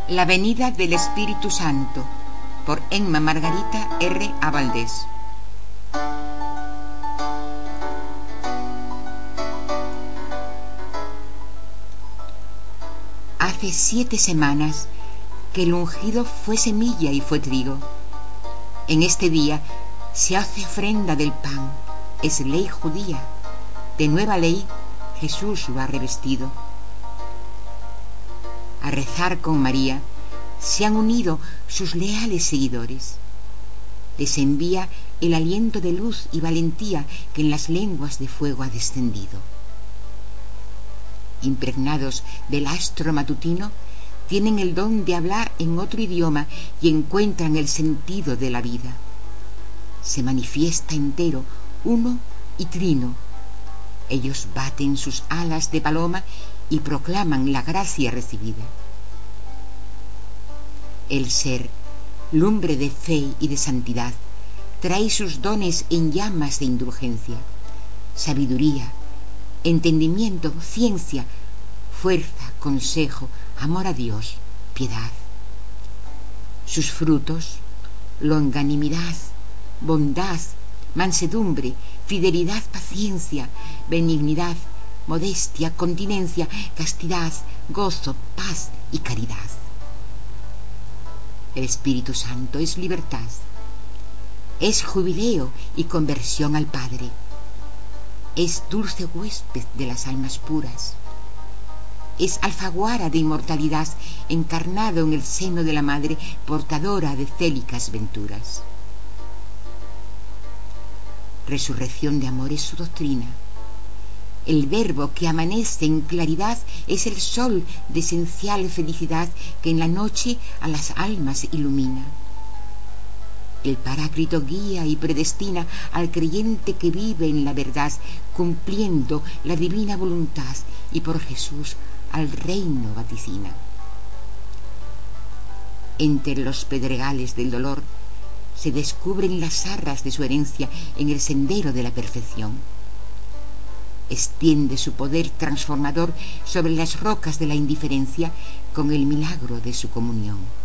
La venida del Espíritu Santo, por Emma Margarita R. A. Valdés. Hace 7 semanas que el ungido fue semilla y fue trigo. En este día se hace ofrenda del pan, es ley judía. De nueva ley Jesús lo ha revestido. A rezar con María se han unido sus leales seguidores. Les envía el aliento de luz y valentía que en las lenguas de fuego ha descendido. Impregnados del astro matutino, tienen el don de hablar en otro idioma y encuentran el sentido de la vida. Se manifiesta entero, uno y trino. Ellos baten sus alas de paloma y proclaman la gracia recibida. El ser, lumbre de fe y de santidad, trae sus dones en llamas de indulgencia, sabiduría, entendimiento, ciencia, fuerza, consejo, amor a Dios, piedad. Sus frutos, longanimidad, bondad, mansedumbre, fidelidad, paciencia, benignidad, modestia, continencia, castidad, gozo, paz y caridad. El Espíritu Santo es libertad, es jubileo y conversión al Padre, es dulce huésped de las almas puras, es alfaguara de inmortalidad, encarnado en el seno de la Madre, portadora de célicas venturas. Resurrección de amor es su doctrina. El verbo que amanece en claridad es el sol de esencial felicidad que en la noche a las almas ilumina. El Paráclito guía y predestina al creyente que vive en la verdad, cumpliendo la divina voluntad, y por Jesús al reino vaticina. Entre los pedregales del dolor se descubren las arras de su herencia en el sendero de la perfección. Extiende su poder transformador sobre las rocas de la indiferencia con el milagro de su comunión.